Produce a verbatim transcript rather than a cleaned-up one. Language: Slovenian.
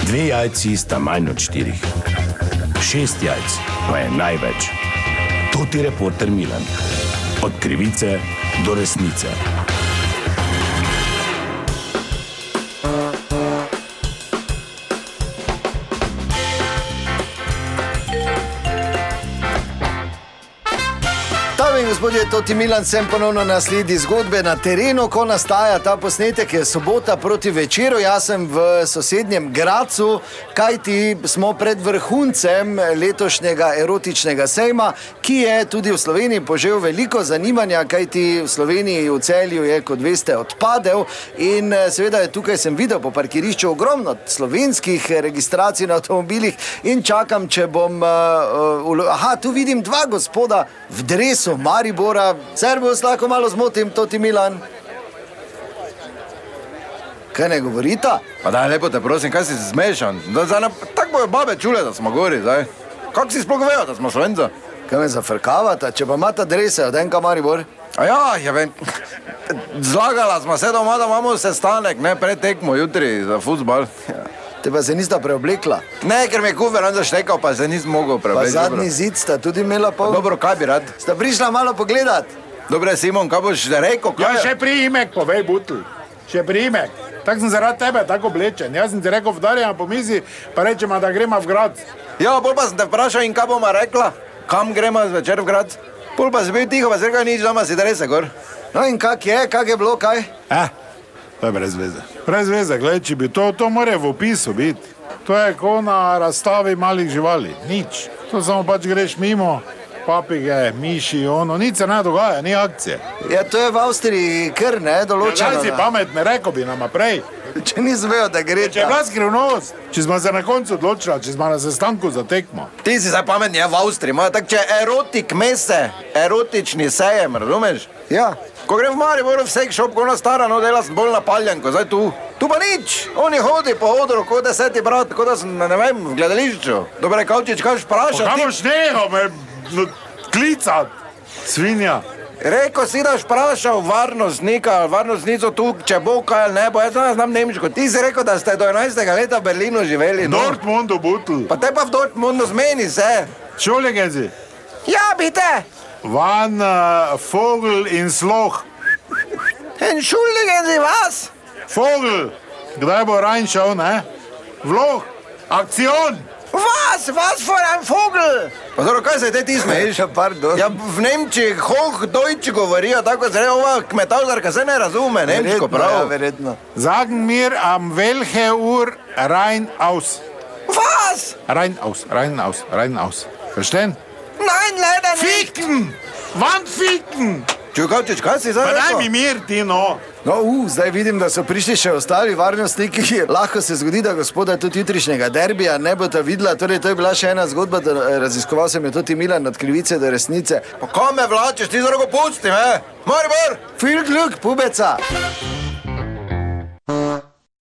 Dve jajci sta manj od štirih. Šest jajc pa je največ. To ti reporter Milan. Od krivice do resnice. Gospodje, Toti Milan, sem ponovno na sledi zgodbe na terenu, ko nastaja ta posnetek, je sobota proti večeru, jaz sem v sosednjem Gradcu, kajti smo pred vrhuncem letošnjega erotičnega sejma, ki je tudi v Sloveniji požel veliko zanimanja, kajti v Sloveniji v Celju je, kot veste, odpadel in seveda je tukaj sem videl po parkirišču ogromno slovenskih registracij na avtomobilih in čakam, če bom, uh, uh, aha, tu vidim dva gospoda v dresu Maribora. Servus, lahko malo zmotim, Toti Milan. Kaj ne govorita? Pa daj, lepo te prosim, kaj si zmešan? Tako bojo babe čule, da smo gori, zdaj. Kako si sploh vejo, da smo Slovenca? Kaj me zafrkavata, če pa imata drese od N K Maribor? A ja, ja vem, zlagala smo se doma, da imamo sestanek, ne, pred tekmo jutri za futbol. Ja. Te pa se nista preoblekla? Ne, ker me je kuver on zaštekal, pa se nisem mogel preoblekla. Pa zadnji zid sta tudi imela pol? Dobro, kaj bi rad? Sta prišla malo pogledat? Dobre, Simon, kaj boš rekel? Kaj? Ja, še priimek, povej, Butl. Še priimek. Tak sem zaradi tebe tako oblečen. Jaz sem ti rekel, vdarjam po mizi, pa rečemo, da gremo v grad. Ja, pol pa sem te vprašal in kaj bomo rekla? Kam gremo zvečer v grad? Pol pa si bil tiho, pa si rekel, nič doma si drese, gor. No in kak je, kak je bilo, kaj? Eh, to je brez veze. Brez veze, gledaj, če bi to, to more v opisu biti. To je ko na razstavi malih živali. Nič. To samo pač greš mimo, papige, miši, ono. Nič se ne dogaja, ni akcije. Ja, to je v Avstriji kar, ne, določeno. Ja, daj si pametne, rekel bi nama prej. Če nisem vejo, da gre. Če je bila skrivnost, če smo se na koncu odločila, če smo na sestanku za tekmo. Ti si zdaj pametni, ja, v Avstriji. Moja, tak, če je erotik mese, erotični sejem, razumeš? Ja. Ko grem v Mariboru v sex shop, ko ona stara, no, dela sem bolj napaljanko, zdaj tu. Tu pa nič, oni hodi po odru, kot deseti brat, kot da sem, ne vem, v gledališču. Dobre, Kavčič, kaj vprašati? Kaj boš neho me klicat, svinja? Reko si, da vprašal varnostnika, varnostnico tu, če bo kaj ali ne bo, jaz znam nemško. Ti si rekel, da ste do enajstega leta v Berlinu živeli, no? Dortmundu, Butl. Pa te pa v Dortmundu zmeni se. Entschuldigen Sie. Ja, bitte. Wann uh, Vogel in Sloch. Entschuldigen Sie, was? Vogel, kdaj bo reinšel, ne? Vloh, akcion! Was? Was für ein Vogel? Pa dobro, kaj se te ti smeješ? Ja, pardon. Ja, v Nemčiji hoch Deutsch govorijo, tako se rejo, ova kmetavzarka se ne razume, nemško prav. Ja, verjetno. Sagen mir, am welche Uhr rein aus? Was? Rein aus, rein aus, rein aus. Verstehen? Nein, leider nicht. Ficken! Wann ficken? Čukavčič, kaj si zdaj Pa daj rekel? mi mir, ti no. No, uh, zdaj vidim, da so prišli še ostali varnostniki. Lahko se zgodi, da gospoda tudi jutrišnjega derbija ne bo ta videla. Torej, to je bila še ena zgodba, da raziskoval sem jo Toti Milan od krivice do resnice. Pa kam me vlačeš, ti zdaj pusti, me? Maribor! Viel Glück, pubeca!